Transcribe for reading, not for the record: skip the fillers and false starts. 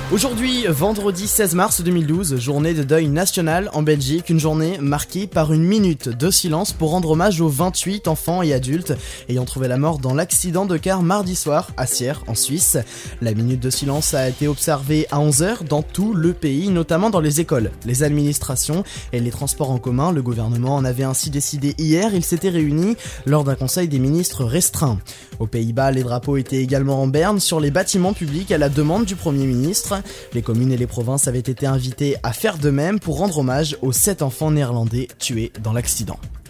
Aujourd'hui, vendredi 16 mars 2012, journée de deuil national en Belgique, une journée marquée par une minute de silence pour rendre hommage aux 28 enfants et adultes ayant trouvé la mort dans l'accident de car mardi soir à Sierre, en Suisse. La minute de silence a été observée à 11h dans tout le pays, notamment dans les écoles, les administrations et les transports en commun. Le gouvernement en avait ainsi décidé hier, il s'était réuni lors d'un conseil des ministres restreint. Aux Pays-Bas, les drapeaux étaient également en berne sur les bâtiments publics à la demande du Premier ministre. Les communes et les provinces avaient été invitées à faire de même pour rendre hommage aux 7 enfants néerlandais tués dans l'accident.